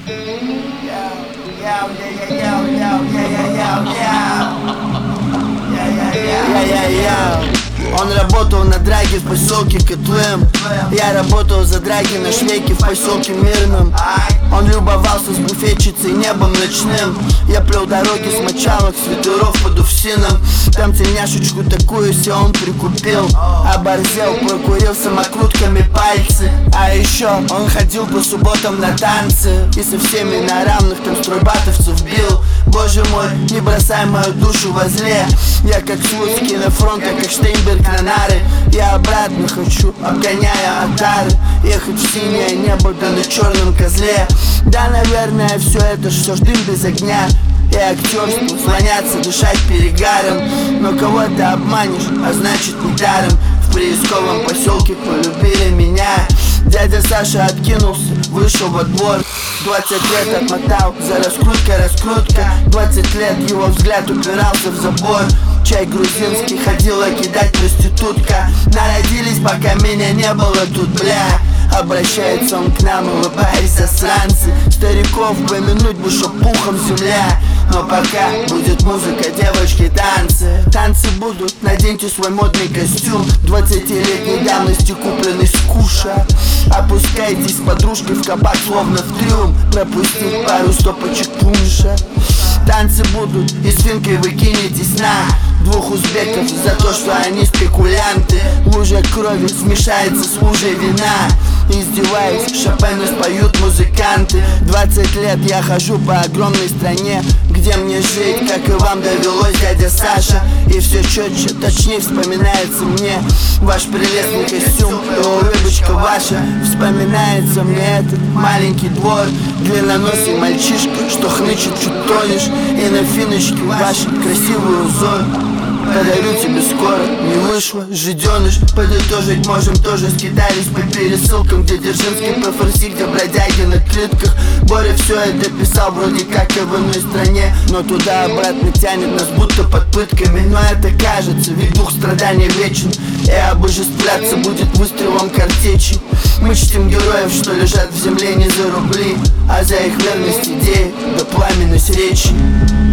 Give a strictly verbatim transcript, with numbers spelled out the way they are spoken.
Он работал на драге в поселке Котлым. Я работал за драги на швейке в поселке Мирном. Он любовался с буфетчицей небом ночным. Я плел дороги с мочалок, свитеров под Уфсином. Там тельняшечку такую себе он прикупил. Оборзел, прокурил самокрутками пальцы. А еще он ходил по субботам на танцы и со всеми на равных там стройбатовцев бил. Боже мой, не бросай мою душу возле. Я как Слуцкий на фронт, я как Штейнберг на нары. Я обратно хочу, обгоняя отары. Ехать в синее небо, да на черном козле. Да, наверное, все это все ж дым без огня. И актерству слоняться, дышать перегаром. Но кого ты обманешь, а значит не даром. В приисковом поселке полюбили меня. Дядя Саша откинулся, вышел во двор. Двадцать лет отмотал, за раскрутка, раскрутка. Двадцать лет его взгляд упирался в забор. Чай грузинский ходила кидать проститутка. Народились, пока меня не было тут, бля. Обращается он к нам, улыбаясь, засранцы. Стариков помянуть бы, шо пухом земля. Но пока будет музыка, девочки, танцы. Танцы будут, наденьте свой модный костюм. Двадцатилетней давности купленный с куша. Опускайтесь с подружкой в кабак, словно в трюм. Пропустить пару стопочек пунша. Танцы будут, и свинкой вы кинетесь на двух узбеков за то, что они спекулянты. Лужа крови смешается с лужей вина. Издеваясь, Шопена споют музыканты. Двадцать лет я хожу по огромной стране, где мне жить, как и вам довелось, дядя Саша. И все четче, точнее вспоминается мне ваш прелестный костюм, о, рыбочка ваша. Вспоминается мне этот маленький двор, длинноносый мальчишка, что хнычет, чуть тонешь. И на финочке ваш красивый узор подарю тебе скоро, не вышло, жиденыш. Подытожить можем, тоже скитались по пересылкам, где Дзержинский по фарси, где бродяги на клетках. Боря все это писал вроде как и в иной стране, но туда-обратно тянет нас будто под пытками. Но это кажется, ведь дух страдания вечен, и обожествляться будет выстрелом картечи. Мы чтим героев, что лежат в земле не за рубли, а за их верность идеи, да пламенность речи.